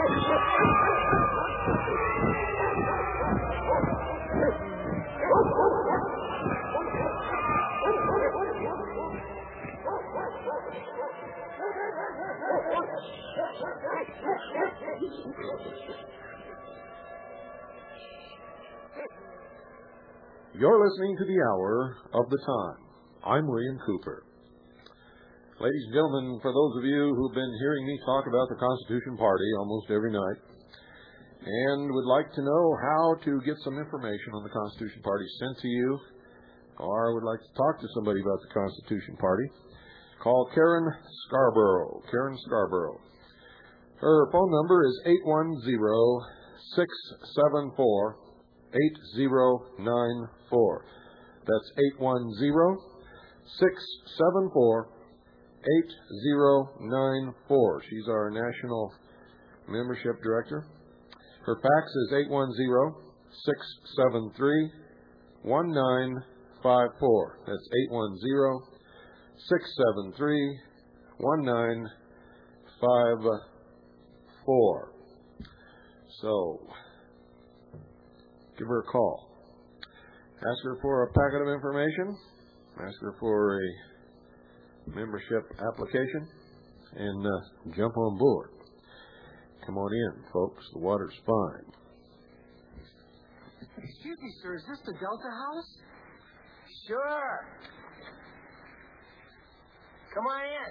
You're listening to the Hour of the Time. I'm William Cooper. Ladies and gentlemen, for those of you who've been hearing me talk about the Constitution Party almost every night and would like to know how to get some information on the Constitution Party sent to you, or would like to talk to somebody about the Constitution Party, call Karen Scarborough. Karen Scarborough. Her phone number is 810-674-8094. That's 810-674-8094. She's our national membership director. Her fax is 810-673-1954. That's 810-673-1954. So, give her a call. Ask her for a packet of information. Ask her for a membership application. And jump on board. Come on in, folks. The water's fine. Excuse me, sir. Is this the Delta House? Sure. Come on in.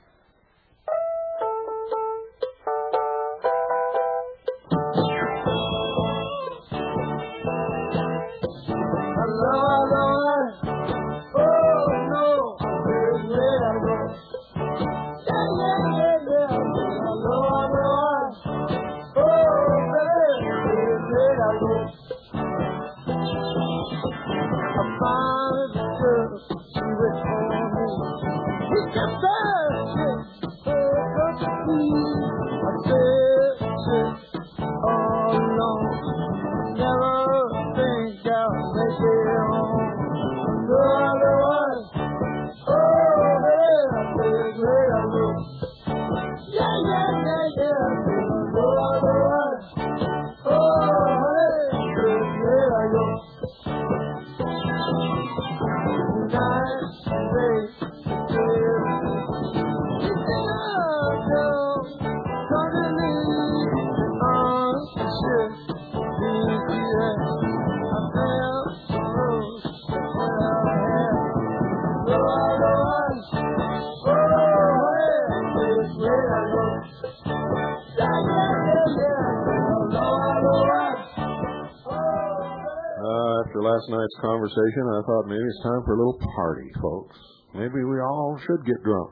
Last night's conversation, I thought maybe it's time for a little party, folks. Maybe we all should get drunk.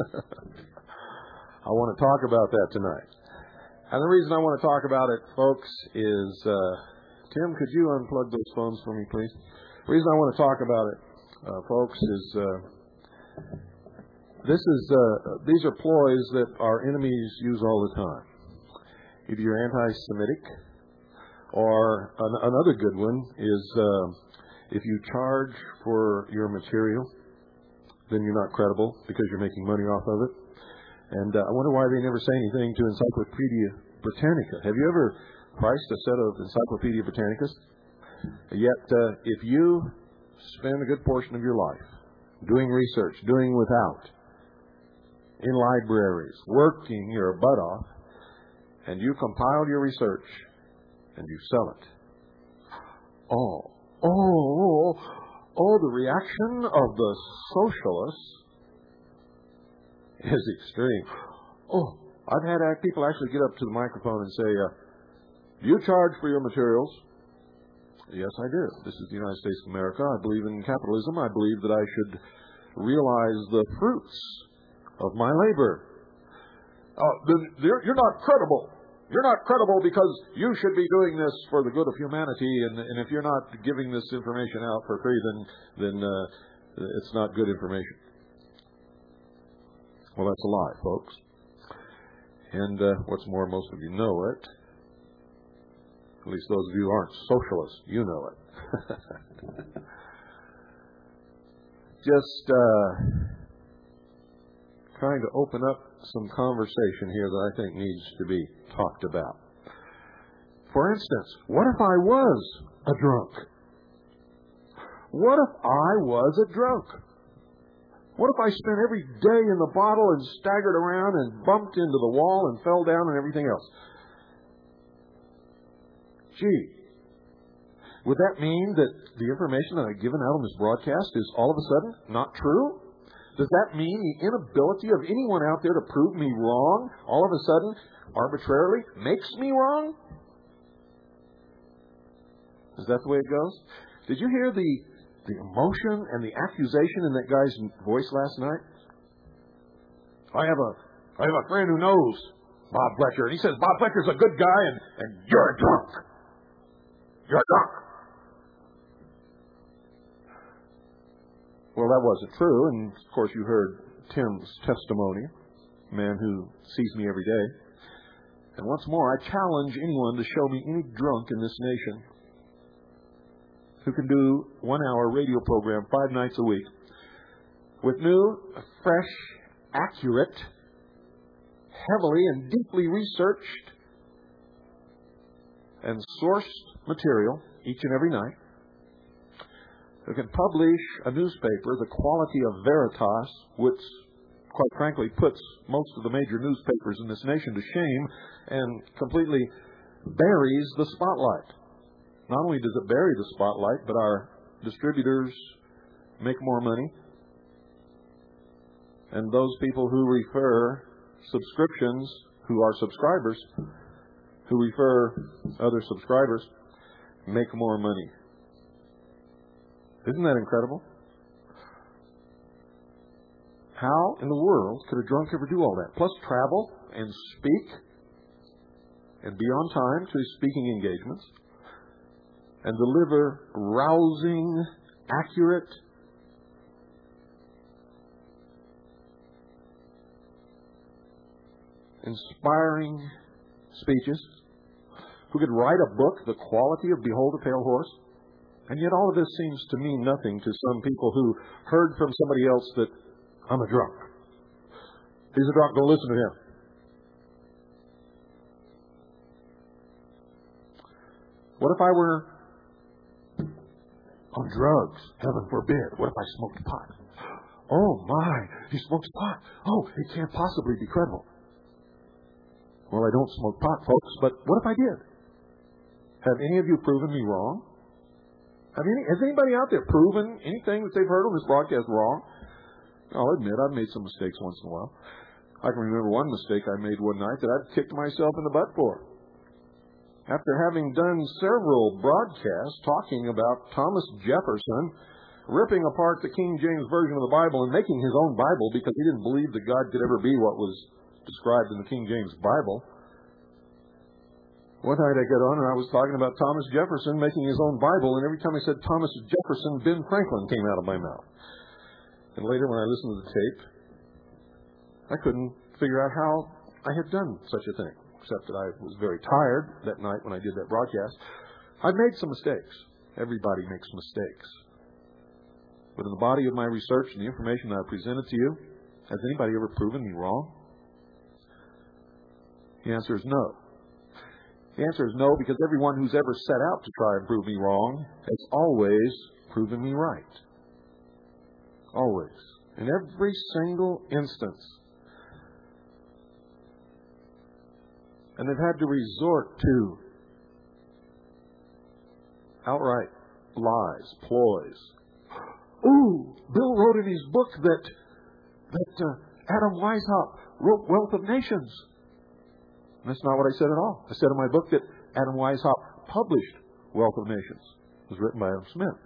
I want to talk about that tonight. And the reason I want to talk about it, folks, is, Tim, could you unplug those phones for me, please? The reason I want to talk about it, folks, is these are ploys that our enemies use all the time. Either you're anti-Semitic, or another good one is if you charge for your material, then you're not credible because you're making money off of it. And I wonder why they never say anything to Encyclopedia Britannica. Have you ever priced a set of Encyclopedia Britannicas? Yet, if you spend a good portion of your life doing research, doing without, in libraries, working your butt off, and you compile your research, and you sell it. The reaction of the socialists is extreme. I've had people actually get up to the microphone and say, do you charge for your materials? Yes, I do. This is the United States of America. I believe in capitalism. I believe that I should realize the fruits of my labor. You're not credible. You're not credible because you should be doing this for the good of humanity, and if you're not giving this information out for free, then it's not good information. Well, that's a lie, folks. And what's more, most of you know it. At least those of you who aren't socialists, you know it. Just trying to open up some conversation here that I think needs to be talked about. For instance, what if I was a drunk? What if I was a drunk? What if I spent every day in the bottle and staggered around and bumped into the wall and fell down and everything else? Gee, would that mean that the information that I've given out on this broadcast is all of a sudden not true? Does that mean the inability of anyone out there to prove me wrong all of a sudden, arbitrarily, makes me wrong? Is that the way it goes? Did you hear the emotion and the accusation in that guy's voice last night? I have a friend who knows Bob Fletcher, and he says Bob Fletcher's a good guy, and you're a drunk. You're a drunk. Well, that wasn't true, and of course you heard Tim's testimony, a man who sees me every day. And once more, I challenge anyone to show me any drunk in this nation who can do 1 hour radio program 5 nights a week with new, fresh, accurate, heavily and deeply researched and sourced material each and every night, who can publish a newspaper the quality of Veritas, which quite frankly puts most of the major newspapers in this nation to shame and completely buries the spotlight. Not only does it bury the spotlight, but our distributors make more money. And those people who refer subscriptions, who are subscribers, who refer other subscribers, make more money. Isn't that incredible? How in the world could a drunk ever do all that? Plus travel and speak and be on time to his speaking engagements and deliver rousing, accurate, inspiring speeches, who could write a book, The Quality of Behold a Pale Horse. And yet all of this seems to mean nothing to some people who heard from somebody else that I'm a drunk. He's a drunk, don't listen to him. What if I were on drugs? Heaven forbid. What if I smoked pot? Oh my, he smokes pot. Oh, it can't possibly be credible. Well, I don't smoke pot, folks, but what if I did? Have any of you proven me wrong? Has anybody out there proven anything that they've heard on this broadcast wrong? I'll admit I've made some mistakes once in a while. I can remember one mistake I made one night that I'd kicked myself in the butt for. After having done several broadcasts talking about Thomas Jefferson ripping apart the King James Version of the Bible and making his own Bible because he didn't believe that God could ever be what was described in the King James Bible. One night I got on and I was talking about Thomas Jefferson making his own Bible, and every time I said Thomas Jefferson, Ben Franklin came out of my mouth. And later when I listened to the tape, I couldn't figure out how I had done such a thing, except that I was very tired that night when I did that broadcast. I've made some mistakes. Everybody makes mistakes. But in the body of my research and the information that I presented to you, has anybody ever proven me wrong? The answer is no. The answer is no, because everyone who's ever set out to try and prove me wrong has always proven me right. Always. In every single instance. And they've had to resort to outright lies, ploys. Ooh, Bill wrote in his book that Adam Weishaupt wrote Wealth of Nations. That's not what I said at all. I said in my book that Adam Weishaupt published Wealth of Nations. It was written by Adam Smith.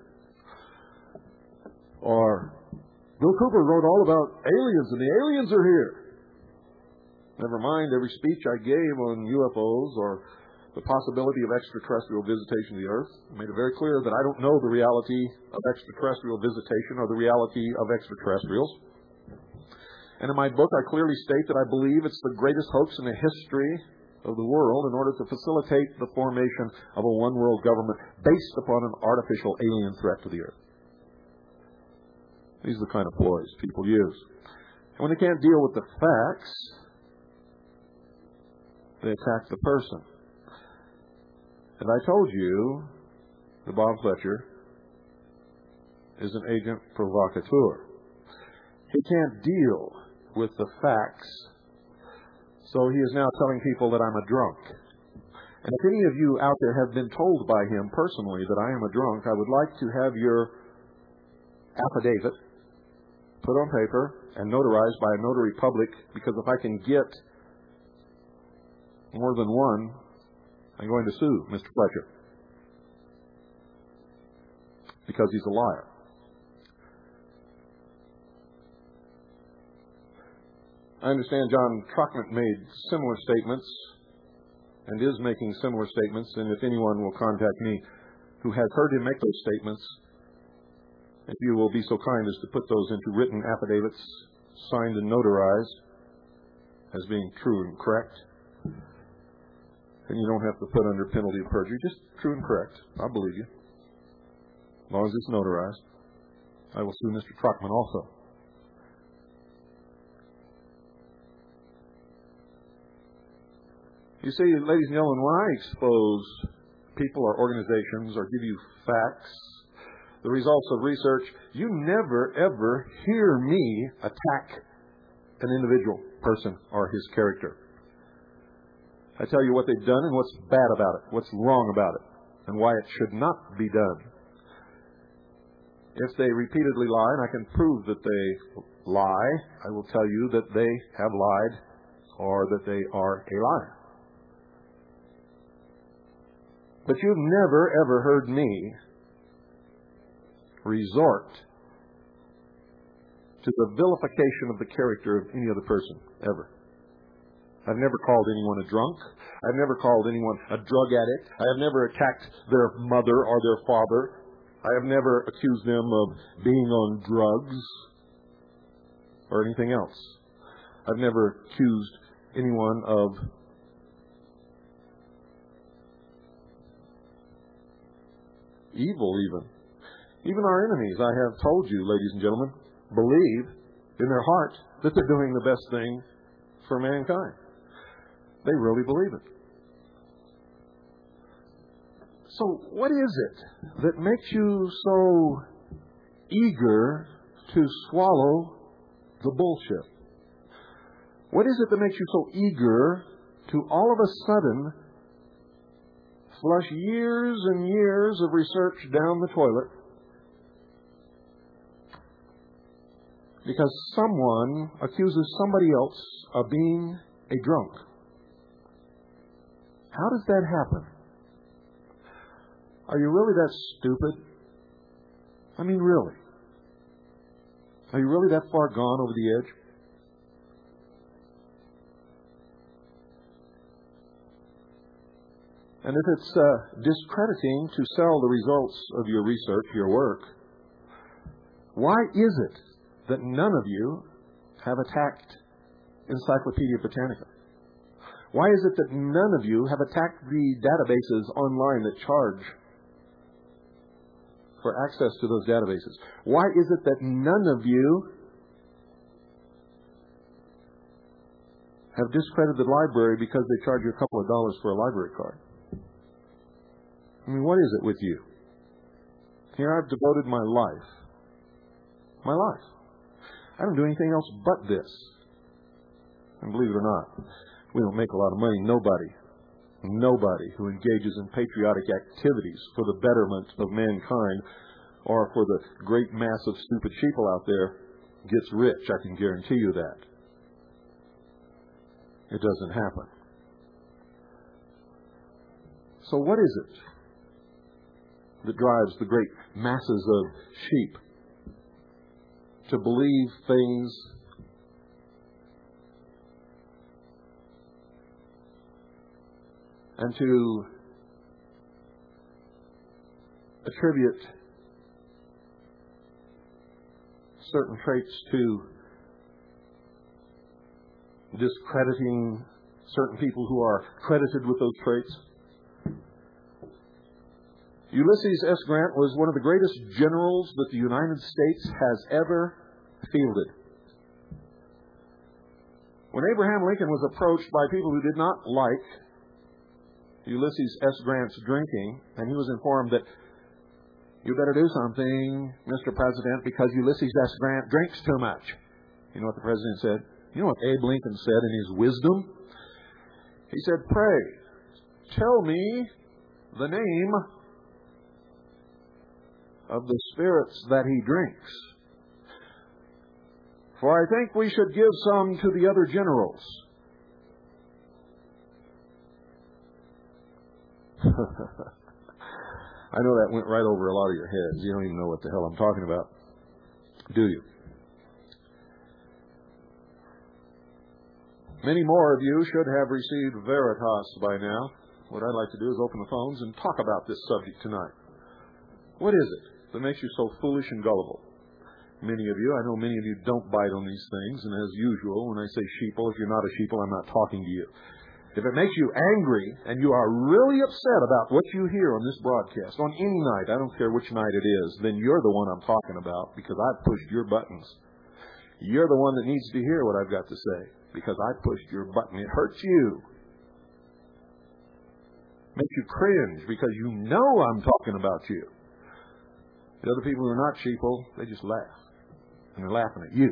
Or Bill Cooper wrote all about aliens, and the aliens are here. Never mind every speech I gave on UFOs or the possibility of extraterrestrial visitation of the Earth. I made it very clear that I don't know the reality of extraterrestrial visitation or the reality of extraterrestrials. And in my book, I clearly state that I believe it's the greatest hoax in the history of the world in order to facilitate the formation of a one-world government based upon an artificial alien threat to the Earth. These are the kind of ploys people use. And when they can't deal with the facts, They attack the person. And I told you that Bob Fletcher is an agent provocateur. He can't deal with the facts, so he is now telling people that I'm a drunk. And if any of you out there have been told by him personally that I am a drunk, I would like to have your affidavit put on paper and notarized by a notary public, because if I can get more than one, I'm going to sue Mr. Fletcher because he's a liar. I understand John Truckman made similar statements and is making similar statements, and if anyone will contact me who has heard him make those statements, if you will be so kind as to put those into written affidavits, signed and notarized as being true and correct. And you don't have to put under penalty of perjury, just true and correct. I'll believe you. As long as it's notarized. I will sue Mr. Truckman also. You see, ladies and gentlemen, when I expose people or organizations or give you facts, the results of research, you never, ever hear me attack an individual person or his character. I tell you what they've done and what's bad about it, what's wrong about it, and why it should not be done. If they repeatedly lie, and I can prove that they lie, I will tell you that they have lied or that they are a liar. But you've never, ever heard me resort to the vilification of the character of any other person, ever. I've never called anyone a drunk. I've never called anyone a drug addict. I have never attacked their mother or their father. I have never accused them of being on drugs or anything else. I've never accused anyone of evil even. Even our enemies, I have told you, ladies and gentlemen, believe in their heart that they're doing the best thing for mankind. They really believe it. So what is it that makes you so eager to swallow the bullshit? What is it that makes you so eager to all of a sudden flush years and years of research down the toilet because someone accuses somebody else of being a drunk? How does that happen? Are you really that stupid? I mean, really? Are you really that far gone over the edge? And if it's discrediting to sell the results of your research, your work, why is it that none of you have attacked Encyclopedia Britannica? Why is it that none of you have attacked the databases online that charge for access to those databases? Why is it that none of you have discredited the library because they charge you a couple of dollars for a library card? I mean, what is it with you? Here I've devoted my life. My life. I don't do anything else but this. And believe it or not, we don't make a lot of money. Nobody who engages in patriotic activities for the betterment of mankind or for the great mass of stupid sheeple out there gets rich. I can guarantee you that. It doesn't happen. So what is it that drives the great masses of sheep to believe things and to attribute certain traits to discrediting certain people who are credited with those traits? Ulysses S. Grant was one of the greatest generals that the United States has ever fielded. When Abraham Lincoln was approached by people who did not like Ulysses S. Grant's drinking, and he was informed that you better do something, Mr. President, because Ulysses S. Grant drinks too much. You know what the president said? You know what Abe Lincoln said in his wisdom? He said, "Pray, tell me the name of the spirits that he drinks. For I think we should give some to the other generals." I know that went right over a lot of your heads. You don't even know what the hell I'm talking about, do you? Many more of you should have received Veritas by now. What I'd like to do is open the phones and talk about this subject tonight. What is it that makes you so foolish and gullible? Many of you, I know many of you don't bite on these things, and as usual, when I say sheeple, if you're not a sheeple, I'm not talking to you. If it makes you angry and you are really upset about what you hear on this broadcast, on any night, I don't care which night it is, then you're the one I'm talking about because I've pushed your buttons. You're the one that needs to hear what I've got to say because I pushed your button. It hurts you. Makes you cringe because you know I'm talking about you. The other people who are not sheeple, they just laugh. And they're laughing at you.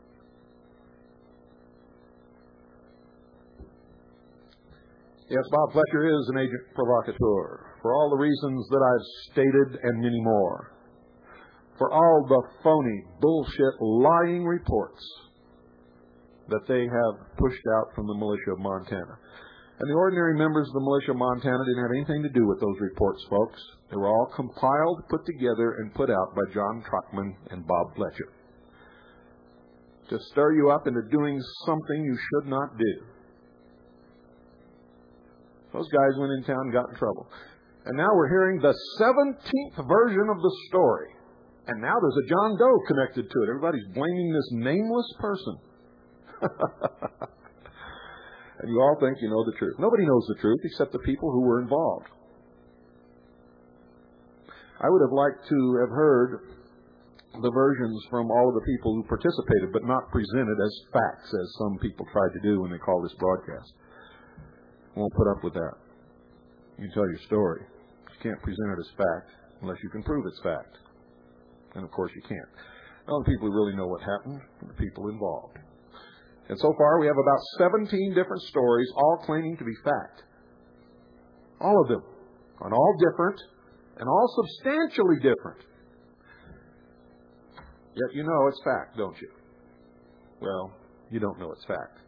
Yes, Bob Fletcher is an agent provocateur for all the reasons that I've stated and many more. For all the phony, bullshit, lying reports that they have pushed out from the militia of Montana. And the ordinary members of the militia of Montana didn't have anything to do with those reports, folks. They were all compiled, put together, and put out by John Truckman and Bob Fletcher to stir you up into doing something you should not do. Those guys went in town and got in trouble. And now we're hearing the 17th version of the story. And now there's a John Doe connected to it. Everybody's blaming this nameless person. And you all think you know the truth. Nobody knows the truth except the people who were involved. I would have liked to have heard the versions from all of the people who participated, but not presented as facts, as some people tried to do when they call this broadcast. Won't put up with that. You can tell your story. You can't present it as fact unless you can prove it's fact. And of course you can't. Now the people who really know what happened are the people involved. And so far we have about 17 different stories, all claiming to be fact. All of them. And all different. And all substantially different. Yet you know it's fact, don't you? Well, you don't know it's fact.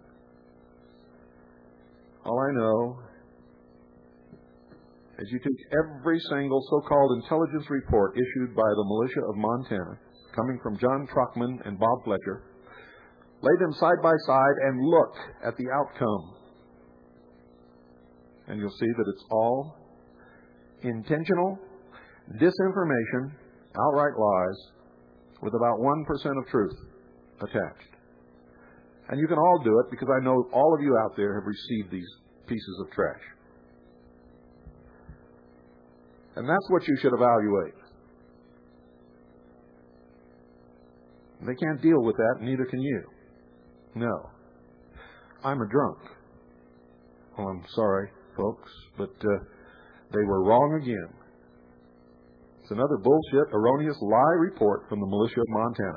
All I know is you take every single so-called intelligence report issued by the militia of Montana, coming from John Truckman and Bob Fletcher, lay them side by side and look at the outcome. And you'll see that it's all intentional disinformation, outright lies, with about 1% of truth attached. And you can all do it because I know all of you out there have received these pieces of trash. And that's what you should evaluate. They can't deal with that, neither can you. No. I'm a drunk. Well, I'm sorry, folks, but they were wrong again. It's another bullshit, erroneous lie report from the militia of Montana.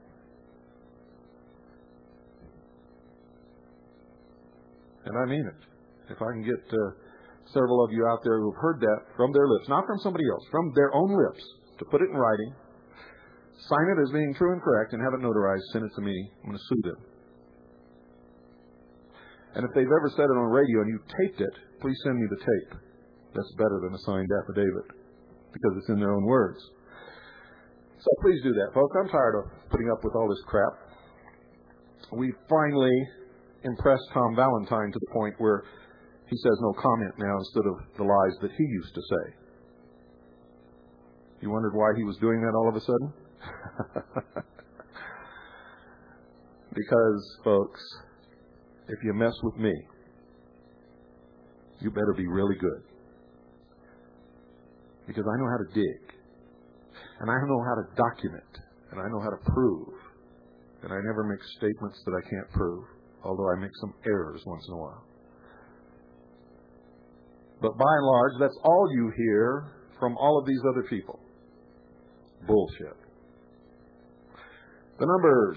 And I mean it. If I can get several of you out there who've heard that from their lips, not from somebody else, from their own lips, to put it in writing, sign it as being true and correct, and have it notarized, send it to me. I'm going to sue them. And if they've ever said it on radio and you taped it, please send me the tape. That's better than a signed affidavit, because it's in their own words. So please do that, folks. I'm tired of putting up with all this crap. We finally impressed Tom Valentine to the point where he says no comment now instead of the lies that he used to say. You wondered why he was doing that all of a sudden? Because, folks, if you mess with me, you better be really good. Because I know how to dig. And I know how to document. And I know how to prove. And I never make statements that I can't prove. although I make some errors once in a while. But by and large, that's all you hear from all of these other people. Bullshit. The number's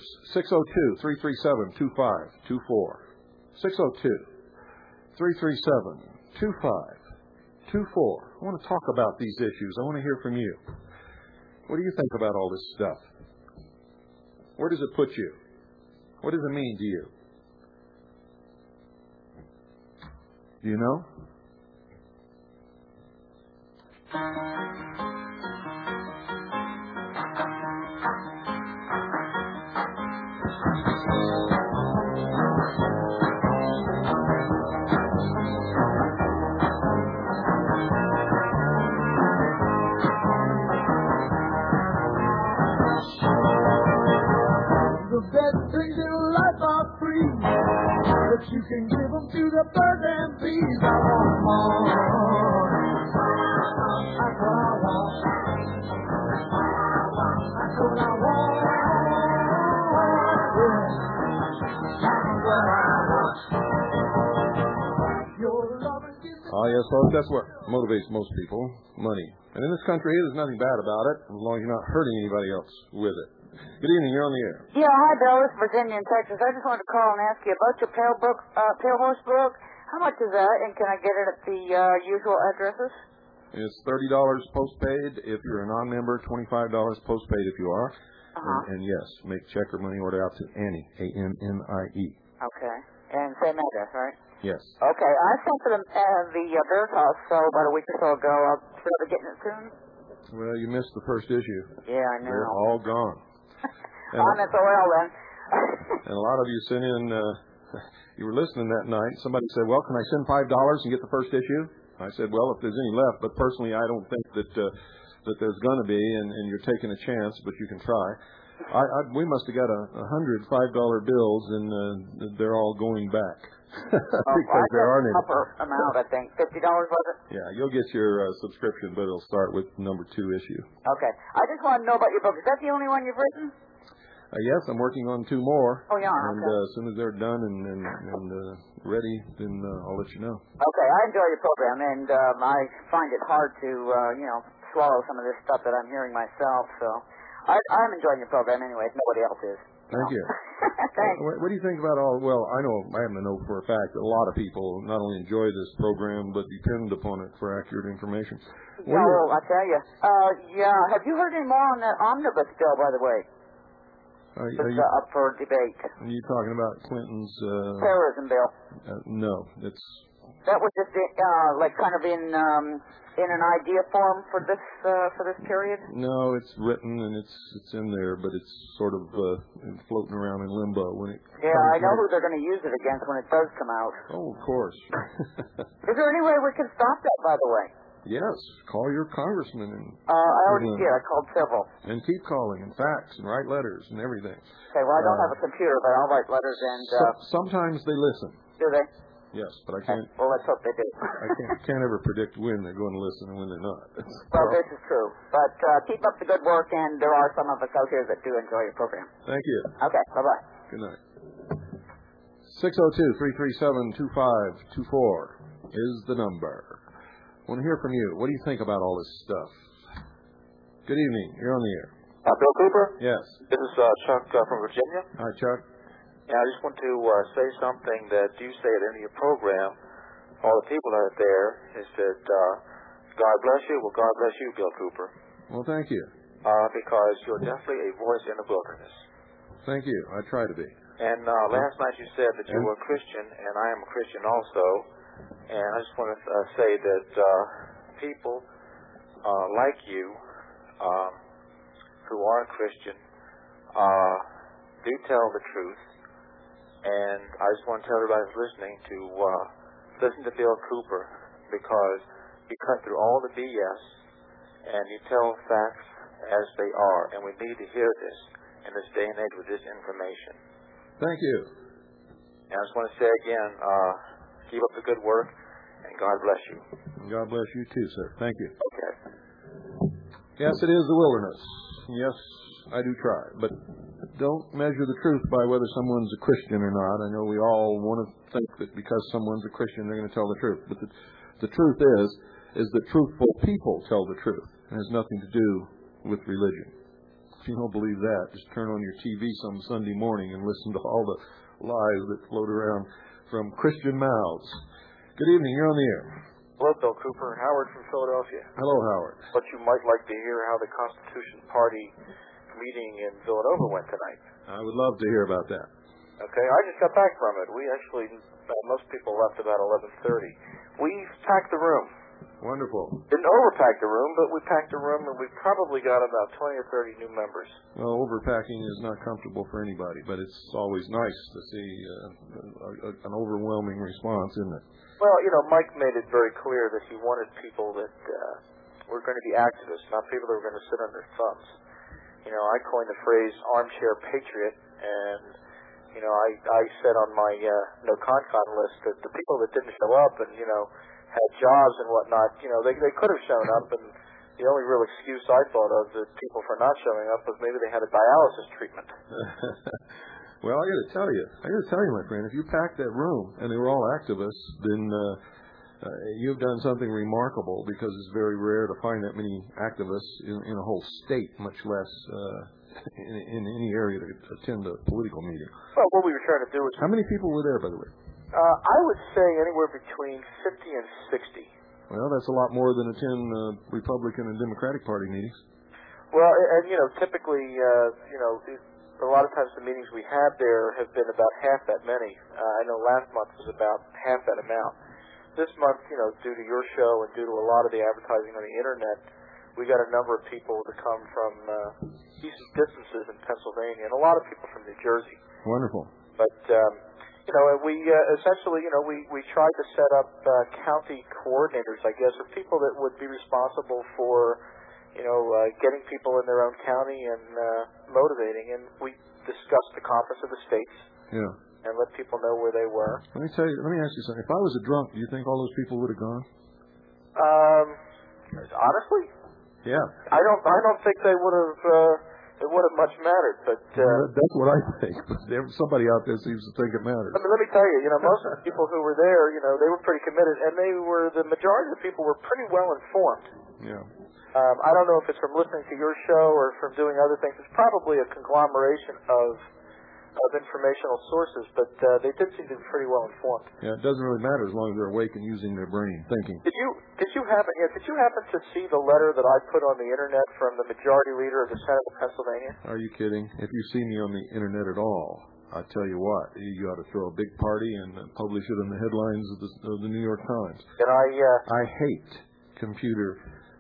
602-337-2524. 602-337-2524. I want to talk about these issues. I want to hear from you. What do you think about all this stuff? Where does it put you? What does it mean to you? Do you know? The best things in life are free, but you can give them to the birds and bees. I want more. That's what I want. That's what I want. Yeah. That's what I want. Your love and gives me... Yes, folks, that's what motivates most people, money. And in this country, there's nothing bad about it, as long as you're not hurting anybody else with it. Good evening, you're on the air. Yeah, hi, Bill. This is Virginia in Texas. I just wanted to call and ask you about your Pale Horse book. How much is that, and can I get it at the usual addresses? It's $30 postpaid if you're a non-member, $25 postpaid if you are. And yes, make check or money order out to Annie, A-N-N-I-E. Okay. And same address, right? Yes. Okay. I sent to the Veritas about a week or so ago. I'll be getting it soon. Well, you missed the first issue. Yeah, I know. They're all gone. I'm SOL then. And a lot of you sent in, you were listening that night. Somebody said, well, can I send $5 and get the first issue? I said, well, if there's any left, but personally I don't think that there's going to be, and you're taking a chance, but you can try. We must have got 100 $5 bills, and they're all going back. Because there aren't any. Upper amount, I think. $50 was it? Yeah, you'll get your subscription, but it'll start with number 2 issue. Okay. I just want to know about your book. Is that the only one you've written? Yes, I'm working on 2 more. Oh, yeah. And okay. as soon as they're done and ready, then I'll let you know. Okay, I enjoy your program, and I find it hard to, swallow some of this stuff that I'm hearing myself. So I'm enjoying your program anyway, if nobody else is. Thank you. Thanks. What do you think about all? Well, I happen to know for a fact that a lot of people not only enjoy this program but depend upon it for accurate information. Well, I tell you. Yeah. Have you heard any more on that omnibus bill, by the way? It's up for debate. Are you talking about Clinton's terrorism bill? No, that was just kind of in an idea form for this period. No, it's written and it's in there, but it's sort of floating around in limbo when it. Yeah, I know who they're going to use it against when it does come out. Oh, of course. Is there any way we can stop that? By the way. Yes, call your congressman and. I already did. I called several. And keep calling and fax and write letters and everything. Okay. Well, I don't have a computer, but I'll write letters and. Sometimes they listen. Do they? Yes, but I can't. Well, let's hope they do. I can't ever predict when they're going to listen and when they're not. Well, this is true. But keep up the good work, and there are some of us out here that do enjoy your program. Thank you. Okay. Bye-bye. Good night. 602-337-2524 is the number. I want to hear from you. What do you think about all this stuff? Good evening. You're on the air. Bill Cooper? Yes. This is Chuck from Virginia. Hi, Chuck. Yeah, I just want to say something that you say at the end of your program, all the people out there, is that God bless you. Well, God bless you, Bill Cooper. Well, thank you. Because you're definitely a voice in the wilderness. Thank you. I try to be. And last night you said that you were a Christian, and I am a Christian also. And I just want to say that people like you who are Christian do tell the truth. And I just want to tell everybody who's listening to listen to Bill Cooper, because you cut through all the BS and you tell facts as they are. And we need to hear this in this day and age with this information. Thank you. And I just want to say again, keep up the good work, and God bless you. God bless you too, sir. Thank you. Okay. Yes, it is the wilderness. Yes, I do try. But don't measure the truth by whether someone's a Christian or not. I know we all want to think that because someone's a Christian, they're going to tell the truth. But the truth is that truthful people tell the truth. It has nothing to do with religion. If you don't believe that, just turn on your TV some Sunday morning and listen to all the lies that float around from Christian mouths. Good evening. You're on the air. Hello, Bill Cooper. Howard from Philadelphia. Hello, Howard. But you might like to hear how the Constitution Party meeting in Villanova went tonight. I would love to hear about that. Okay, I just got back from it. We actually, most people left about 11:30. We packed the room. Wonderful. Didn't overpack the room, but we packed the room, and we probably got about 20 or 30 new members. Well, overpacking is not comfortable for anybody, but it's always nice to see an overwhelming response, isn't it? Well, Mike made it very clear that he wanted people that were going to be activists, not people that were going to sit on their thumbs. I coined the phrase armchair patriot, and, I said on my no-con-con list that the people that didn't show up and, had jobs and whatnot, they could have shown up, and the only real excuse I thought of the people for not showing up was maybe they had a dialysis treatment. Well, I got to tell you, my friend, if you packed that room and they were all activists, then you've done something remarkable, because it's very rare to find that many activists in a whole state, much less in any area to attend a political meeting. Well, what we were trying to do was... How many people were there, by the way? I would say anywhere between 50 and 60. Well, that's a lot more than attend Republican and Democratic Party meetings. Well, and, typically, a lot of times the meetings we had there have been about half that many. I know last month was about half that amount. This month, due to your show and due to a lot of the advertising on the Internet, we got a number of people that come from decent distances in Pennsylvania, and a lot of people from New Jersey. Wonderful. But, we essentially, we tried to set up county coordinators, I guess, or people that would be responsible for, getting people in their own county and motivating. And we discussed the Conference of the States. Yeah. And let people know where they were. Let me ask you something. If I was a drunk, do you think all those people would have gone? Honestly? Yeah. I don't think they would have. It would have much mattered, but that's what I think. But somebody out there seems to think it matters. Let me tell you, most of the people who were there, they were pretty committed, and the majority of the people were pretty well informed. Yeah. I don't know if it's from listening to your show or from doing other things. It's probably a conglomeration of informational sources, but they did seem to be pretty well informed. Yeah, it doesn't really matter as long as they're awake and using their brain, thinking. Did you happen to see the letter that I put on the Internet from the majority leader of the Senate of Pennsylvania? Are you kidding? If you see me on the Internet at all, I tell you what, you ought to throw a big party and publish it in the headlines of the New York Times. And I hate computer.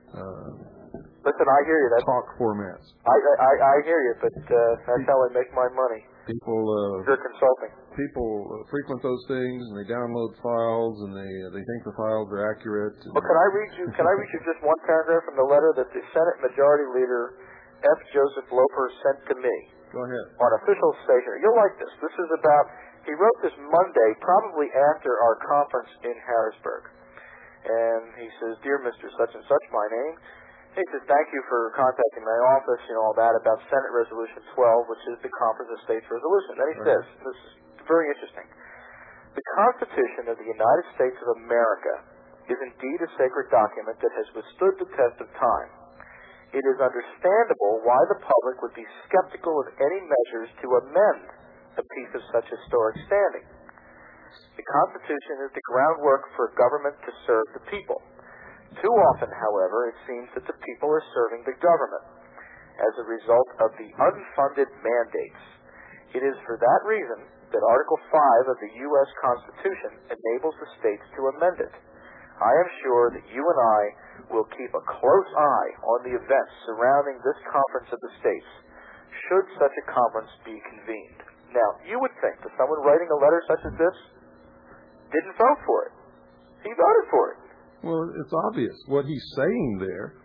Listen, I hear you. Talk formats. I hear you, but that's how I make my money. People. You're consulting. People frequent those things, and they download files, and they think the files are accurate. Well, can I read you just one paragraph from the letter that the Senate Majority Leader F. Joseph Loper sent to me? Go ahead. On official stationery. You'll like this. This is about. He wrote this Monday, probably after our conference in Harrisburg. And he says, "Dear Mr. Such and Such, my name." He says, "Thank you for contacting my office, all that about Senate Resolution 12, which is the Conference of States resolution." Then he says, this is very interesting, "The Constitution of the United States of America is indeed a sacred document that has withstood the test of time. It is understandable why the public would be skeptical of any measures to amend a piece of such historic standing. The Constitution is the groundwork for government to serve the people. Too often, however, it seems that the people are serving the government as a result of the unfunded mandates. It is for that reason that Article 5 of the U.S. Constitution enables the states to amend it. I am sure that you and I will keep a close eye on the events surrounding this Conference of the States, should such a conference be convened." Now, you would think that someone writing a letter such as this didn't vote for it. He voted for it. Well, it's obvious. What he's saying there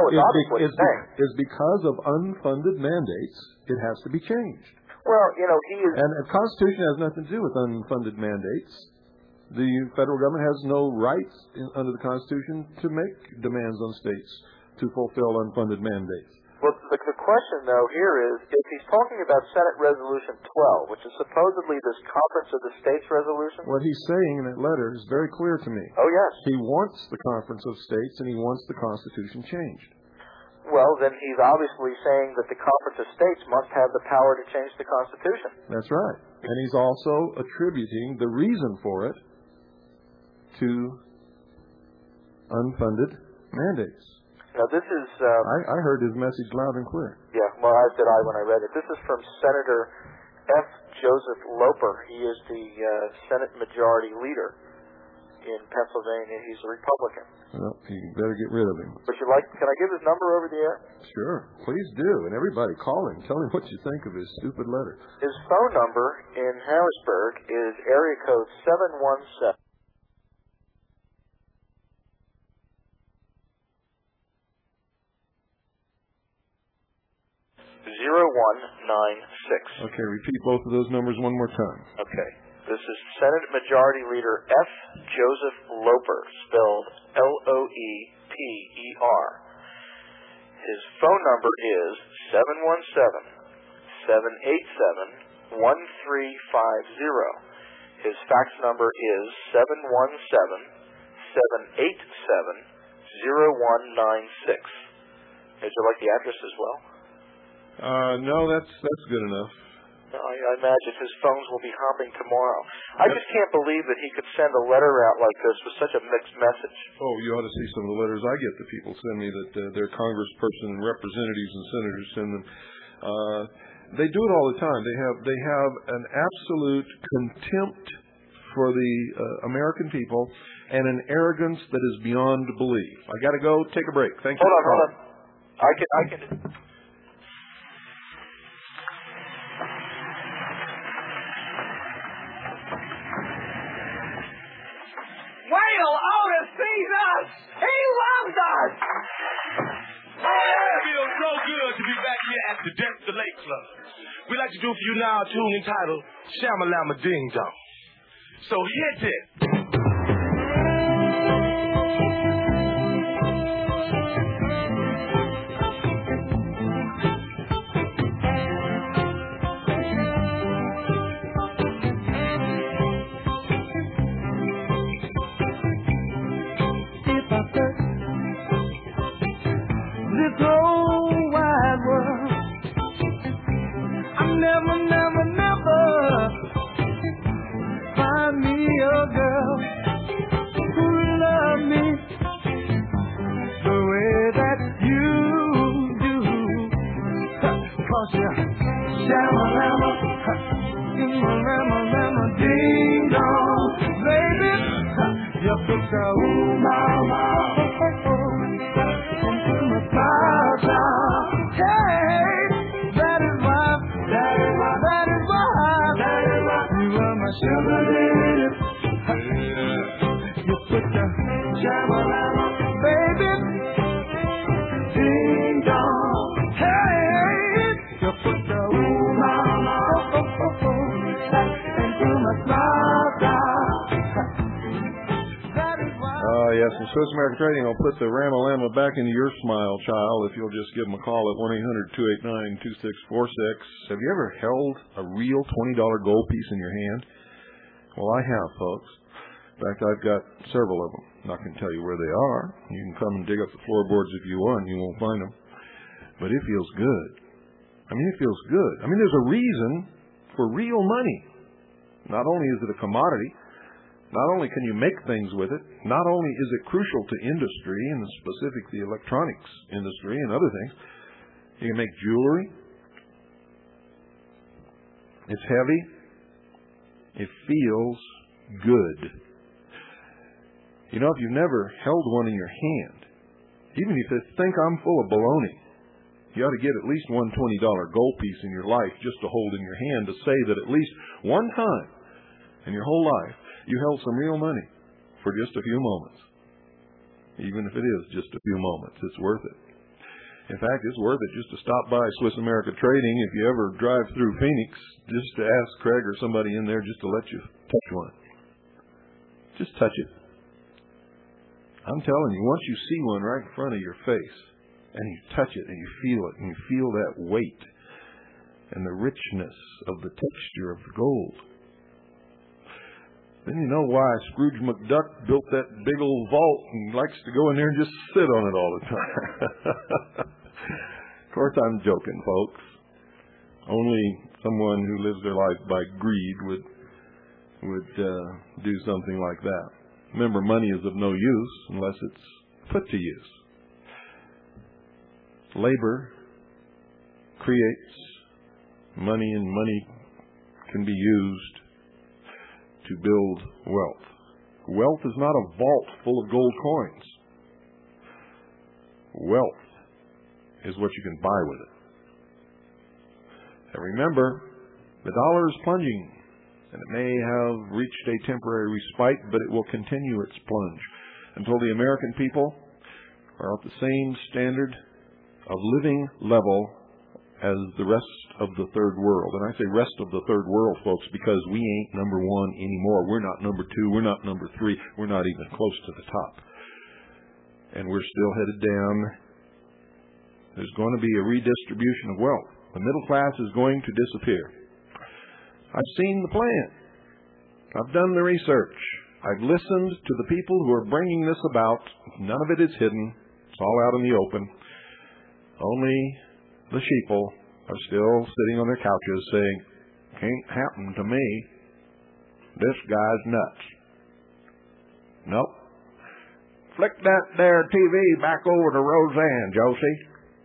is because of unfunded mandates, it has to be changed. Well, he is... And the Constitution has nothing to do with unfunded mandates. The federal government has no rights under the Constitution to make demands on states to fulfill unfunded mandates. Well, the question, though, here is, if he's talking about Senate Resolution 12, which is supposedly this Conference of the States resolution. What he's saying in that letter is very clear to me. Oh, yes. He wants the Conference of States, and he wants the Constitution changed. Well, then he's obviously saying that the Conference of States must have the power to change the Constitution. That's right. And he's also attributing the reason for it to unfunded mandates. Now, this is... I heard his message loud and clear. Yeah, well, as did I when I read it. This is from Senator F. Joseph Loper. He is the Senate Majority Leader in Pennsylvania. He's a Republican. Well, you better get rid of him. Would you like... Can I give his number over the air? Sure, please do. And everybody, call him. Tell him what you think of his stupid letter. His phone number in Harrisburg is area code 717... 0196. Okay, repeat both of those numbers one more time. Okay. This is Senate Majority Leader F. Joseph Loper, spelled L-O-E-P-E-R. His phone number is 717-787-1350. His fax number is 717-787-0196. Would you like the address as well? No, that's good enough. I imagine his phones will be hopping tomorrow. I just can't believe that he could send a letter out like this with such a mixed message. Oh, you ought to see some of the letters I get that people send me that their congressperson and representatives and senators send them. They do it all the time. They have an absolute contempt for the American people and an arrogance that is beyond belief. I got to go take a break. Thank you. Hold on. I can. Whale Otis sees us! He loves us! It feels so good to be back here at the Dexter Lake Club. We'd like to do for you now a tune entitled Shamalama Ding Dong. So hit it! Never find me a girl who love me the way that you do. 'Cause you shamalama, shamalama, ding dong, baby. You put the ooh mama into my plaza. Hey. Sugar lady, you put the shamalama, baby, ding dong, hey, you put the ooh mama, into my plaza. Yes, and Swiss American Trading will put the Ramalama back into your smile, child, if you'll just give them a call at 1-800-289-2646. Have you ever held a real $20 gold piece in your hand? Well, I have, folks. In fact, I've got several of them. I'm not going to tell you where they are. You can come and dig up the floorboards if you want. You won't find them. But it feels good. I mean, it feels good. I mean, there's a reason for real money. Not only is it a commodity, not only can you make things with it, not only is it crucial to industry, and specifically the electronics industry and other things, you can make jewelry. It's heavy. It feels good. You know, if you've never held one in your hand, even if you think I'm full of baloney, you ought to get at least one $20 gold piece in your life just to hold in your hand to say that at least one time in your whole life you held some real money for just a few moments. Even if it is just a few moments, it's worth it. In fact, it's worth it just to stop by Swiss America Trading if you ever drive through Phoenix, just to ask Craig or somebody in there just to let you touch one. Just touch it. I'm telling you, once you see one right in front of your face, and you touch it and you feel it and you feel that weight and the richness of the texture of the gold. Then you know why Scrooge McDuck built that big old vault and likes to go in there and just sit on it all the time. Of course, I'm joking, folks. Only someone who lives their life by greed would do something like that. Remember, money is of no use unless it's put to use. Labor creates money, and money can be used to build wealth. Wealth is not a vault full of gold coins. Wealth is what you can buy with it. And remember, the dollar is plunging, and it may have reached a temporary respite, but it will continue its plunge until the American people are at the same standard of living level as the rest of the third world. And I say rest of the third world, folks, because we ain't number one anymore. We're not number two. We're not number three. We're not even close to the top. And we're still headed down. There's going to be a redistribution of wealth. The middle class is going to disappear. I've seen the plan. I've done the research. I've listened to the people who are bringing this about. None of it is hidden. It's all out in the open. Only the sheeple are still sitting on their couches saying, "Can't happen to me. This guy's nuts." Nope. Flick that there TV back over to Roseanne, Josie.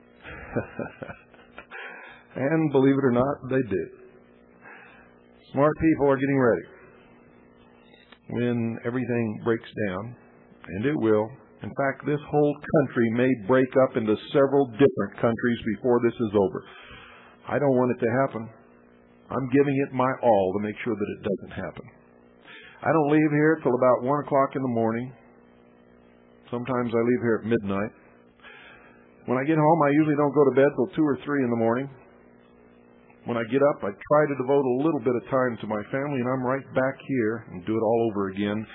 And believe it or not, they do. Smart people are getting ready. When everything breaks down, and it will. In fact, this whole country may break up into several different countries before this is over. I don't want it to happen. I'm giving it my all to make sure that it doesn't happen. I don't leave here till about 1 o'clock in the morning. Sometimes I leave here at midnight. When I get home, I usually don't go to bed till 2 or 3 in the morning. When I get up, I try to devote a little bit of time to my family, and I'm right back here and do it all over again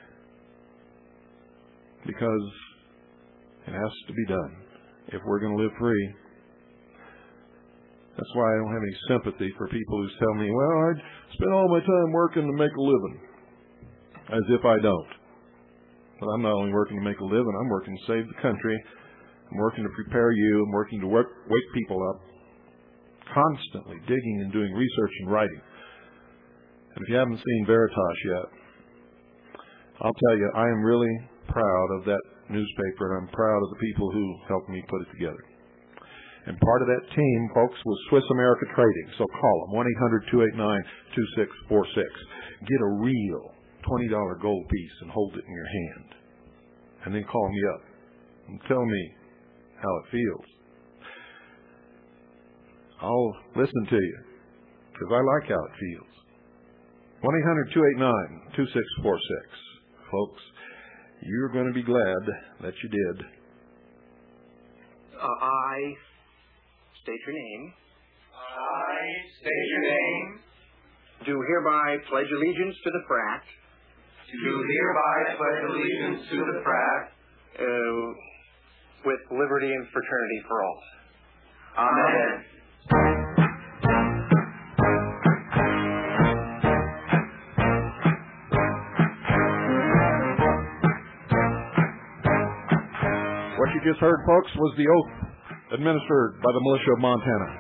because it has to be done if we're going to live free. That's why I don't have any sympathy for people who tell me, "Well, I spend all my time working to make a living," as if I don't. But I'm not only working to make a living, I'm working to save the country. I'm working to prepare you. I'm working to wake people up. Constantly digging and doing research and writing. And if you haven't seen Veritas yet, I'll tell you, I am really proud of that newspaper, and I'm proud of the people who helped me put it together. And part of that team, folks, was Swiss America Trading. So call them, 1-800-289-2646. Get a real $20 gold piece and hold it in your hand. And then call me up and tell me how it feels. I'll listen to you because I like how it feels. 1-800-289-2646. Folks, you're going to be glad that you did. I state your name. I state your name. Do hereby pledge allegiance to the frat. Do hereby pledge allegiance to the frat. With liberty and fraternity for all. Amen. What you just heard, folks, was the oath administered by the militia of Montana.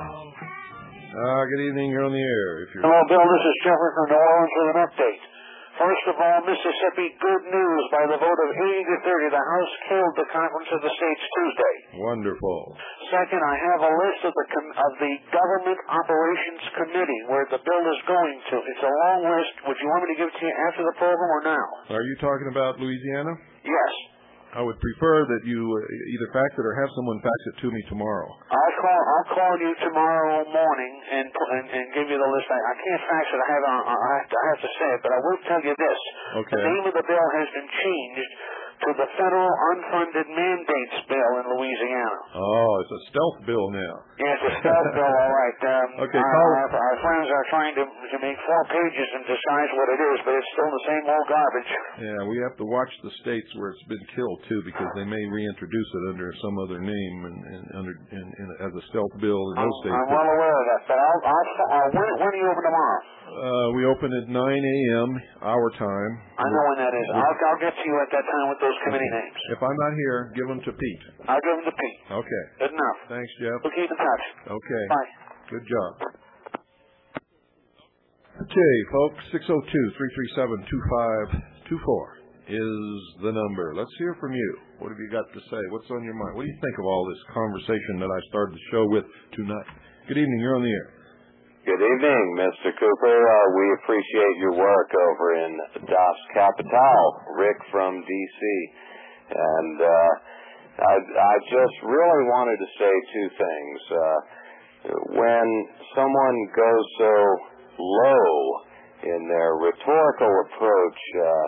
Good evening. You're on the air. Hello, Bill. This is Jeffrey from New Orleans with an update. First of all, Mississippi, good news. By the vote of 80 to 30, the House killed the Conference of the States Tuesday. Wonderful. Second, I have a list of the Government Operations Committee where the bill is going to. It's a long list. Would you want me to give it to you after the program or now? Are you talking about Louisiana? Yes. I would prefer that you either fax it or have someone fax it to me tomorrow. I'll call you tomorrow morning and give you the list. I can't fax it. I have to say it, but I will tell you this. Okay. The name of the bill has been changed to the Federal Unfunded Mandates Bill in Louisiana. Oh, it's a stealth bill now. Yeah, it's a stealth bill, all right. Okay, our friends are trying to make 4 pages and disguise what it is, but it's still the same old garbage. Yeah, we have to watch the states where it's been killed, too, because they may reintroduce it under some other name as a stealth bill in those states. I'm well aware of that, but when are you open tomorrow? We open at 9 a.m. our time. I know when that is. I'll get to you at that time with those committee names. If I'm not here, give them to Pete. I'll give them to Pete. Okay. Good enough. Thanks, Jeff. We'll keep in touch. Okay. Bye. Good job. Okay, folks, 602-337-2524 is the number. Let's hear from you. What have you got to say? What's on your mind? What do you think of all this conversation that I started the show with tonight? Good evening. You're on the air. Good evening, Mr. Cooper. We appreciate your work over in Das Kapital, Rick from D.C. And I just really wanted to say 2 things. When someone goes so low in their rhetorical approach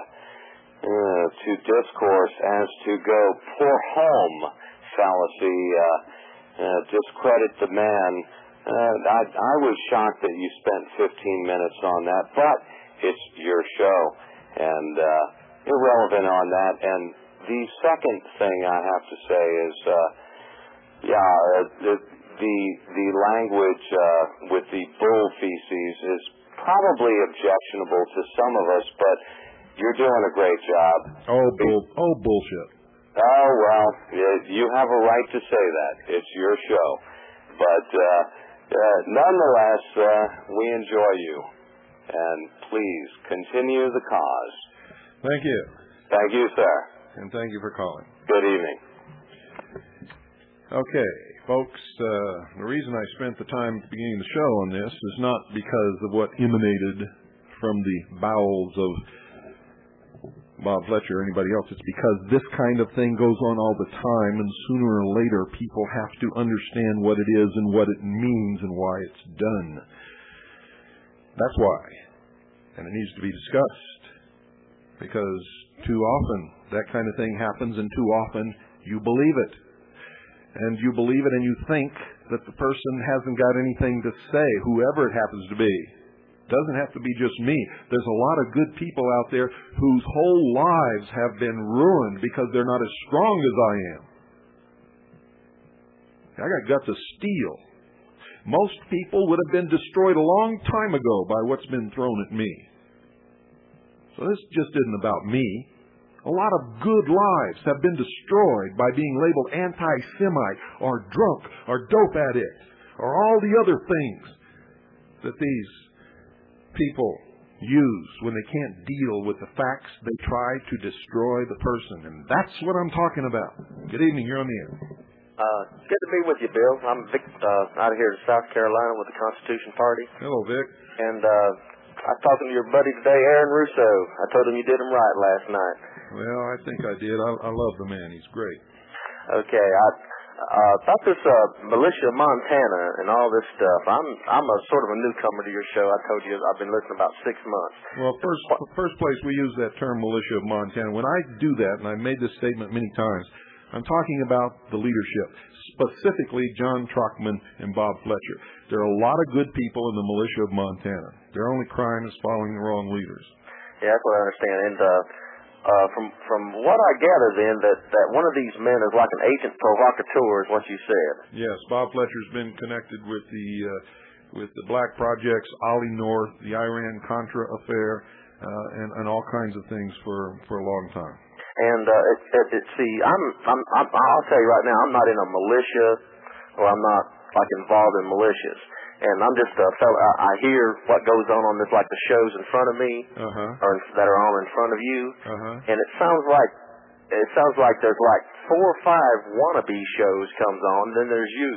to discourse as to go poor home fallacy, discredit the man, I was shocked that you spent 15 minutes on that, but it's your show, and irrelevant on that. And the second thing I have to say is, the language with the bull feces is probably objectionable to some of us, but you're doing a great job. Bullshit. Oh, well, you have a right to say that. It's your show. But nonetheless, we enjoy you. And please, continue the cause. Thank you. Thank you, sir. And thank you for calling. Good evening. Okay, folks, the reason I spent the time beginning the show on this is not because of what emanated from the bowels of Bob Fletcher or anybody else. It's because this kind of thing goes on all the time, and sooner or later people have to understand what it is and what it means and why it's done. That's why. And it needs to be discussed. Because too often that kind of thing happens, and too often you believe it. And you believe it and you think that the person hasn't got anything to say, whoever it happens to be. Doesn't have to be just me. There's a lot of good people out there whose whole lives have been ruined because they're not as strong as I am. I got guts of steel. Most people would have been destroyed a long time ago by what's been thrown at me. So this just isn't about me. A lot of good lives have been destroyed by being labeled anti-Semite or drunk or dope addict or all the other things that these people use when they can't deal with the facts. They try to destroy the person, and that's what I'm talking about. Good evening. You're on the air. It's good to be with you, Bill. I'm Vic, out here in South Carolina with the Constitution Party. Hello, Vic. And I was talking to your buddy today, Aaron Russo. I told him you did him right last night. Well, I think I did. I love the man. He's great. Okay. I thought this militia of Montana and all this stuff. I'm a sort of a newcomer to your show. I told you I've been listening about 6 months. Well, first place we use that term militia of Montana. When I do that, and I've made this statement many times, I'm talking about the leadership, specifically John Trockman and Bob Fletcher. There are a lot of good people in the militia of Montana. Their only crime is following the wrong leaders. Yeah, that's what I understand. And from what I gather, then, that one of these men is like an agent provocateur, is what you said. Yes, Bob Fletcher's been connected with the Black Projects, Ollie North, the Iran-Contra affair, and all kinds of things for a long time. And see, I'll tell you right now, I'm not in a militia, or I'm not like involved in militias. And I'm just a fellow. I hear what goes on this, like the shows in front of me, or that are on in front of you, and it sounds like there's like 4 or 5 wannabe shows comes on. Then there's you.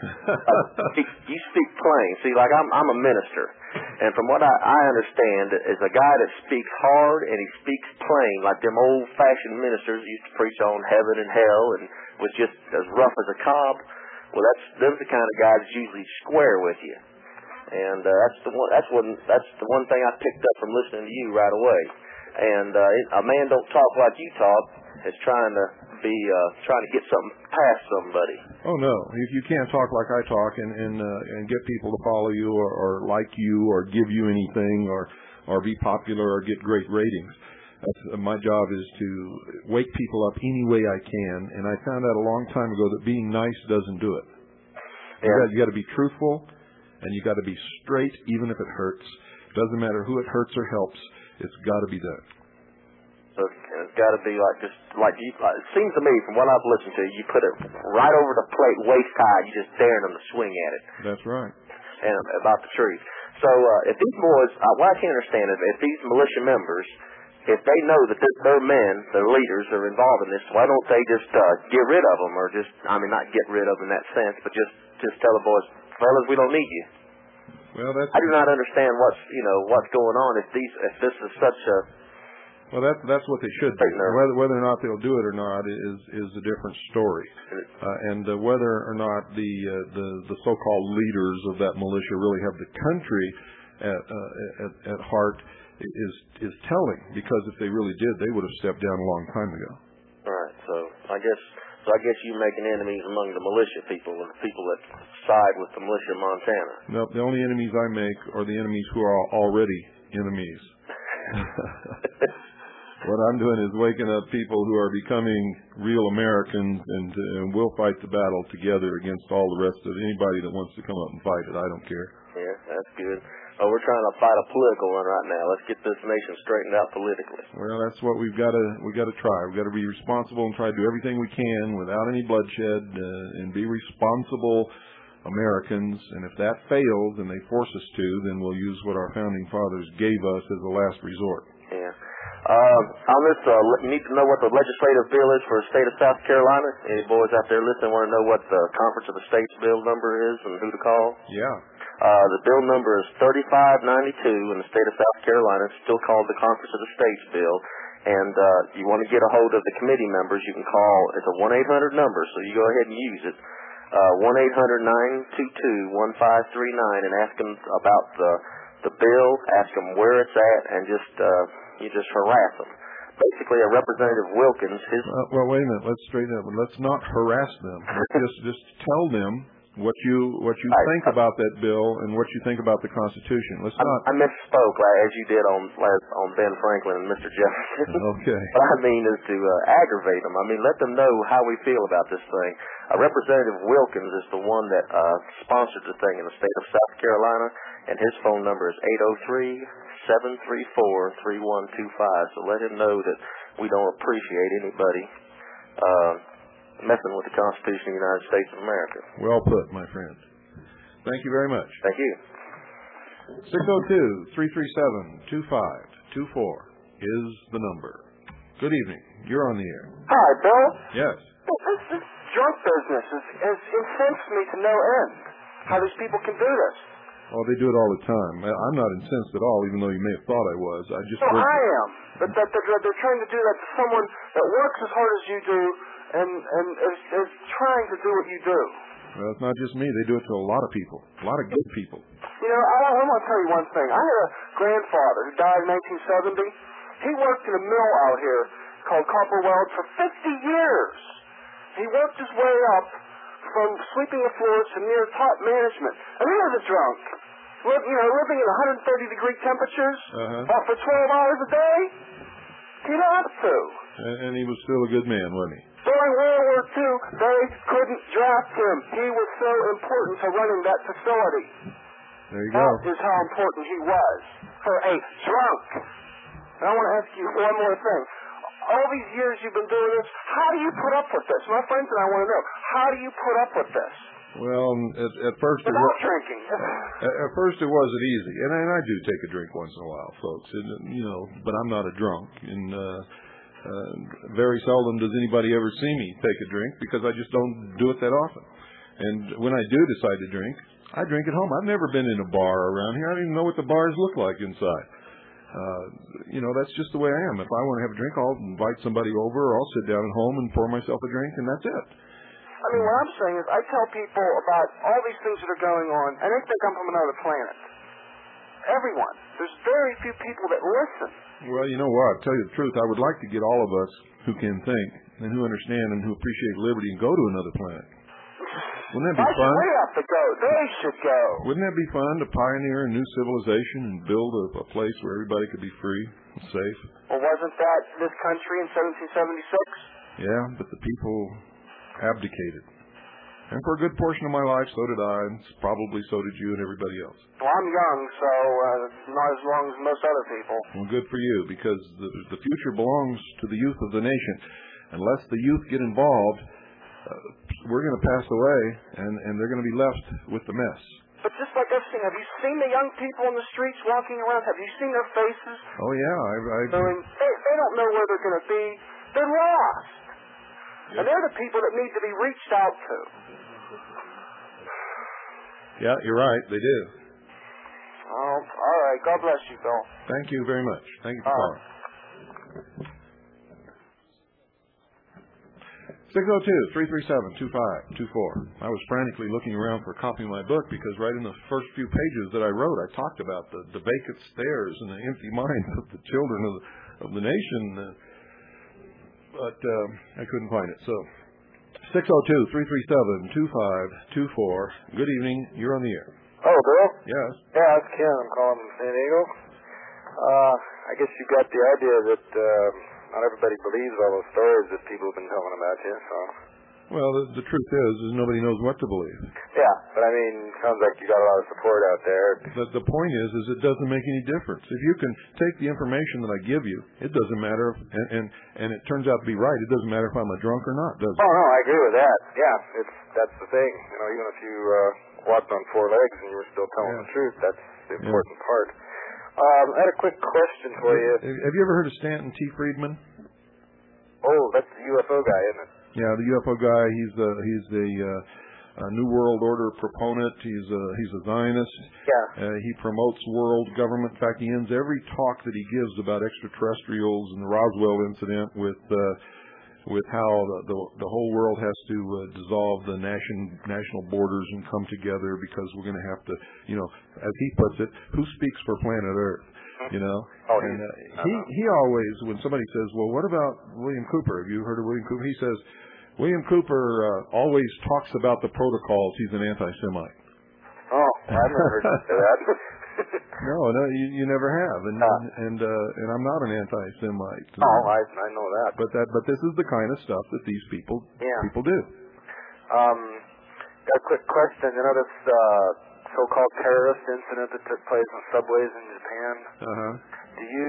You speak plain. See, like I'm a minister, and from what I understand, is a guy that speaks hard and he speaks plain, like them old-fashioned ministers used to preach on heaven and hell and was just as rough as a cob. Well, them's the kind of guy that's usually square with you, and that's the one thing I picked up from listening to you right away. And a man don't talk like you talk is trying to get something past somebody. Oh no, you can't talk like I talk and get people to follow you or like you or give you anything or be popular or get great ratings. My job is to wake people up any way I can, and I found out a long time ago that being nice doesn't do it. You got to be truthful, and you got to be straight, even if it hurts. Doesn't matter who it hurts or helps. It's got to be done. So it's got to be it seems to me, from what I've listened to, you put it right over the plate, waist high. You just daring them to swing at it. That's right. And about the truth. So if these boys, what I can't understand is if these militia members, if they know that their men, their leaders, are involved in this, why don't they just get rid of them, or not get rid of them in that sense, but just tell the boys, fellas, we don't need you. Well, I do not understand what's going on if this is such a. Well, that's what they should do. Whether or not they'll do it or not is a different story, and whether or not the so-called leaders of that militia really have the country at heart is telling, because if they really did, they would have stepped down a long time ago. All right, so I guess you making enemies among the militia people and people that side with the militia of Montana. No, the only enemies I make are the enemies who are already enemies. What I'm doing is waking up people who are becoming real Americans, and we'll fight the battle together against all the rest of anybody that wants to come up and fight it. I don't care. Yeah, that's good. Oh, we're trying to fight a political one right now. Let's get this nation straightened out politically. Well, that's what we've got to try. We've got to be responsible and try to do everything we can without any bloodshed, and be responsible Americans. And if that fails and they force us to, then we'll use what our founding fathers gave us as a last resort. Yeah. On this, you need to know what the legislative bill is for the state of South Carolina. Any boys out there listening want to know what the Conference of the States bill number is and who to call? Yeah. The bill number is 3592 in the state of South Carolina. It's still called the Conference of the States bill. And you want to get a hold of the committee members, you can call. It's a 1-800 number, so you go ahead and use it. 1-800-922-1539, and ask them about the bill, ask them where it's at, and you just harass them. Basically, a Representative Wilkins, well, wait a minute. Let's straighten up. Let's not harass them. Let's just tell them what you think about that bill and what you think about the Constitution. Let's not. I misspoke, as you did on Ben Franklin and Mr. Jefferson. Okay. What I mean is to aggravate them. I mean, let them know how we feel about this thing. Representative Wilkins is the one that sponsored the thing in the state of South Carolina, and his phone number is 803-734-3125. So let him know that we don't appreciate anybody messing with the Constitution of the United States of America. Well put, my friend. Thank you very much. Thank you. 602-337-2524 is the number. Good evening. You're on the air. Hi, Bill. Yes. This drunk business has incensed me to no end. How these people can do this. Oh, they do it all the time. I'm not incensed at all, even though you may have thought I was. I am. But they're trying to do that to someone that works as hard as you do and is trying to do what you do. Well, it's not just me. They do it to a lot of people, a lot of good people. You know, I want to tell you one thing. I had a grandfather who died in 1970. He worked in a mill out here called Copper Weld for 50 years. He worked his way up from sweeping the floors to near top management. And he was a drunk. Living in 130-degree temperatures for 12 hours a day. He'd have to. And he was still a good man, wasn't he? During World War II, they couldn't draft him. He was so important to running that facility. There you go. That is how important he was for a drunk. And I want to ask you one more thing. All these years you've been doing this, how do you put up with this? My friends and I want to know, how do you put up with this? Well, at first without drinking. At first it wasn't easy, and I do take a drink once in a while, folks. And, but I'm not a drunk, and very seldom does anybody ever see me take a drink because I just don't do it that often. And when I do decide to drink, I drink at home. I've never been in a bar around here. I don't even know what the bars look like inside. That's just the way I am. If I want to have a drink, I'll invite somebody over, or I'll sit down at home and pour myself a drink, and that's it. I mean, what I'm saying is I tell people about all these things that are going on, and they think I'm from another planet. Everyone. There's very few people that listen. Well, you know what? I'll tell you the truth. I would like to get all of us who can think and who understand and who appreciate liberty and go to another planet. Wouldn't that be fun? We have to go. They should go. Wouldn't that be fun to pioneer a new civilization and build a place where everybody could be free and safe? Well, wasn't that this country in 1776? Yeah, but the people abdicated. And for a good portion of my life, so did I, and probably so did you and everybody else. Well, I'm young, so not as long as most other people. Well, good for you, because the future belongs to the youth of the nation. Unless the youth get involved, we're going to pass away, and they're going to be left with the mess. But just like I've seen, have you seen the young people in the streets walking around? Have you seen their faces? Oh, yeah. I mean, they don't know where they're going to be. They're lost. Yep. And they're the people that need to be reached out to. Yeah, you're right. They do. Oh, all right. God bless you, Bill. Thank you very much. Thank you for calling. 602-337-2524. I was frantically looking around for a copy of my book because right in the first few pages that I wrote, I talked about the vacant stares and the empty minds of the children of the nation. But I couldn't find it. So 602-337-2524. Good evening. You're on the air. Oh, Bill? Yes. Yeah, it's Ken. I'm calling from San Diego. I guess you got the idea that not everybody believes all those stories that people have been telling about you, so... Well, the truth is nobody knows what to believe. Yeah, but I mean, sounds like you got a lot of support out there. But the point is it doesn't make any difference. If you can take the information that I give you, it doesn't matter, and it turns out to be right. It doesn't matter if I'm a drunk or not, does it? Oh, no, I agree with that. Yeah, that's the thing. Even if you walked on four legs and you were still telling the truth, that's the important part. I had a quick question for you. Have you ever heard of Stanton T. Friedman? Oh, that's the UFO guy, isn't it? Yeah, the UFO guy. He's the New World Order proponent. He's a Zionist. Yeah. He promotes world government. In fact, he ends every talk that he gives about extraterrestrials and the Roswell incident with how the whole world has to dissolve the national borders and come together because we're going to have to, as he puts it, who speaks for planet Earth? Oh, and he always, when somebody says, well, what about William Cooper? Have you heard of William Cooper? He says, William Cooper always talks about the protocols. He's an anti-Semite. Oh, I've never heard you say that. No, you never have, and I'm not an anti-Semite. Oh, I know that. But this is the kind of stuff that these people do. Got a quick question. This so-called terrorist incident that took place on subways in Japan. Do you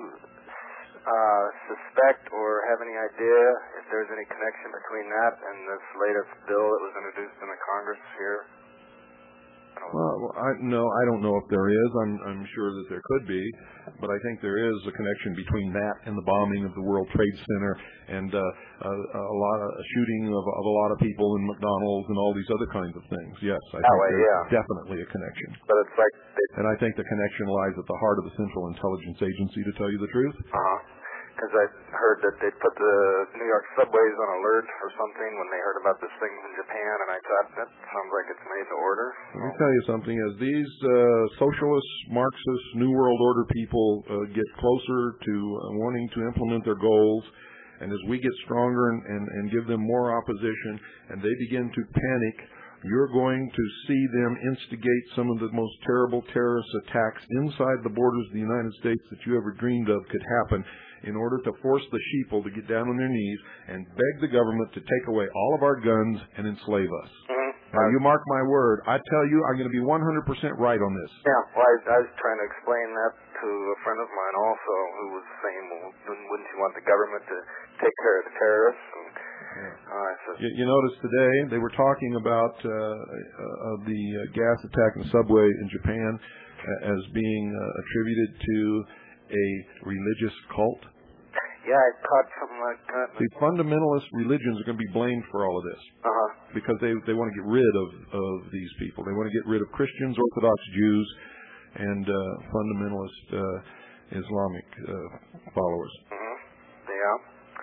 suspect or have any idea if there's any connection between that and this latest bill that was introduced in the Congress here? Well, no, I don't know if there is. I'm sure that there could be, but I think there is a connection between that and the bombing of the World Trade Center and a lot of shooting of a lot of people in McDonald's and all these other kinds of things. Yes, I think there's definitely a connection. But it's like, and I think the connection lies at the heart of the Central Intelligence Agency, to tell you the truth. Because I heard that they put the New York subways on alert or something when they heard about this thing in Japan, and I thought, that sounds like it's made to order. Let me tell you something. As these socialist, Marxist, New World Order people get closer to wanting to implement their goals, and as we get stronger and give them more opposition, and they begin to panic, you're going to see them instigate some of the most terrible terrorist attacks inside the borders of the United States that you ever dreamed of could happen, in order to force the sheeple to get down on their knees and beg the government to take away all of our guns and enslave us. Now, you mark my word, I tell you, I'm going to be 100% right on this. Yeah, well, I was trying to explain that to a friend of mine also, who was saying, well, wouldn't you want the government to take care of the terrorists? And All right. So you notice today they were talking about the gas attack in the subway in Japan as being attributed to a religious cult. Yeah, I caught something like that. The fundamentalist religions are going to be blamed for all of this because they want to get rid of these people. They want to get rid of Christians, Orthodox Jews, and fundamentalist Islamic followers. Yeah.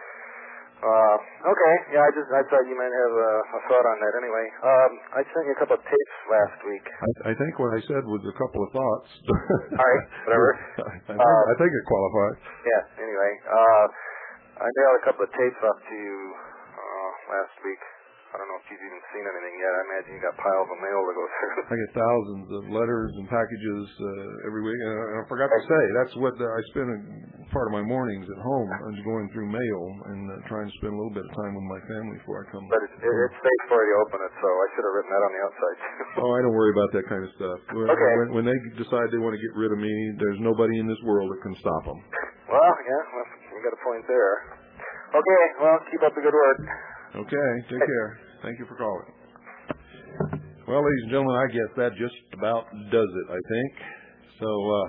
Okay. Yeah, I thought you might have a thought on that. Anyway, I sent you a couple of tapes last week. I think what I said was a couple of thoughts. All right, whatever. I think it qualifies. Yeah. Anyway, I mailed a couple of tapes up to you last week. I don't know if you've even seen anything yet. I imagine you got piles of mail to go through. I get thousands of letters and packages every week. And I forgot to say, that's what I spend part of my mornings at home. I'm going through mail and trying to spend a little bit of time with my family before I come. But it's safe for you to open it, so I should have written that on the outside, too. Oh, I don't worry about that kind of stuff. Okay. When they decide they want to get rid of me, there's nobody in this world that can stop them. Well, yeah, you got a point there. Okay, well, keep up the good work. Okay, take care. Thank you for calling. Well, ladies and gentlemen, I guess that just about does it, I think. So,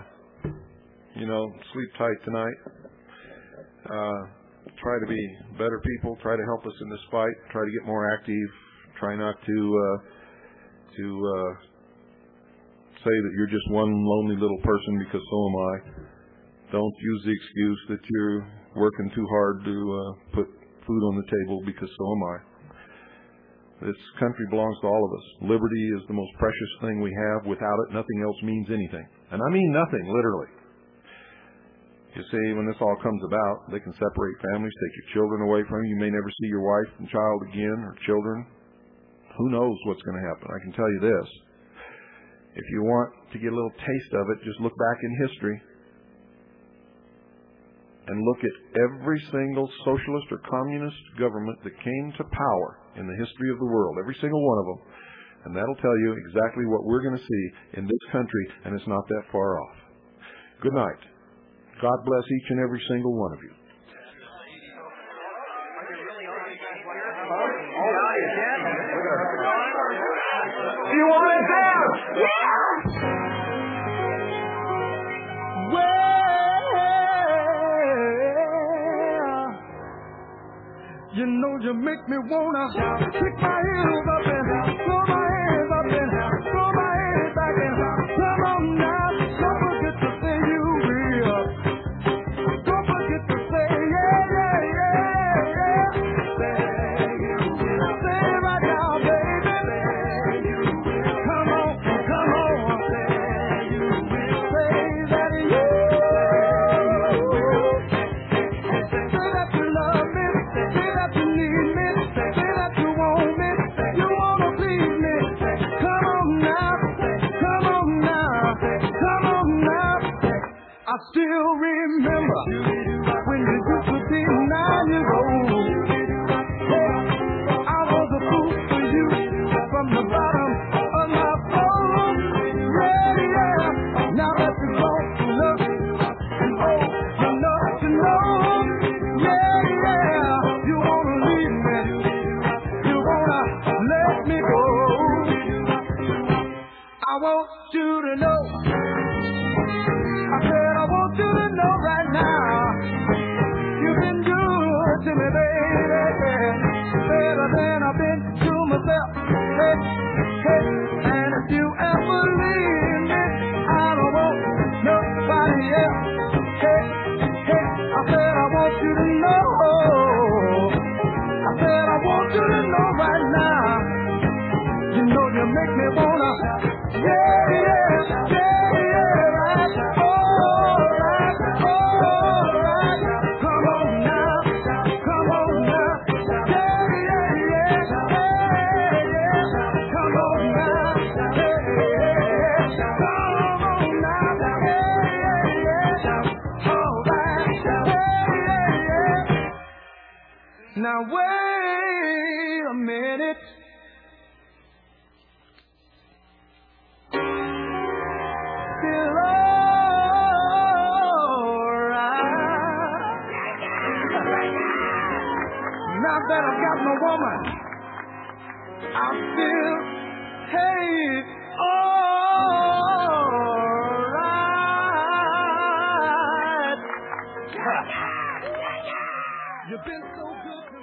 sleep tight tonight. Try to be better people. Try to help us in this fight. Try to get more active. Try not to say that you're just one lonely little person, because so am I. Don't use the excuse that you're working too hard to put food on the table, because so am I. This country belongs to all of us. Liberty is the most precious thing we have. Without it, nothing else means anything. And I mean nothing, literally. You see, when this all comes about, they can separate families, take your children away from you. You may never see your wife and child again, or children. Who knows what's going to happen? I can tell you this. If you want to get a little taste of it, just look back in history and look at every single socialist or communist government that came to power in the history of the world, every single one of them. And that'll tell you exactly what we're going to see in this country, and it's not that far off. Good night. God bless each and every single one of you. Do you want to dance? Yeah! You know you make me wanna kick my heels up and throw my hands up and throw my head back and come on now. Don't forget to say you will. Don't forget to say yeah, yeah, yeah, yeah. Say you will. Say it right now, baby. Say you will. Come on, come on. Say you will. Say that you will. Say that you love me. Say that you need me, say that you want me, you wanna please me. Come on now, come on now, come on now. I still remember when you used to be 9 years old. I was a fool for you from the bottom of my soul. Yeah, yeah. Now that you're grown enough and old enough to know. Yeah, yeah. You wanna leave me, you wanna let me go. I want you to know, I said I want you to know right now, you've been good to me, baby, better than I've been to myself. Hey, hey, and if you ever leave me, I don't want nobody else. Hey, hey, I said I want you to know, I said I want you to know right now, you know you make me wanna, yeah, yeah, yeah, yeah, right, alright, alright, come on now, yeah, yeah, yeah, yeah, come on now, yeah, come on now, yeah, yeah, alright, yeah, yeah. Now wait a minute. Still alright. Now that I've got my woman, I still hate alright. You've been so good to me.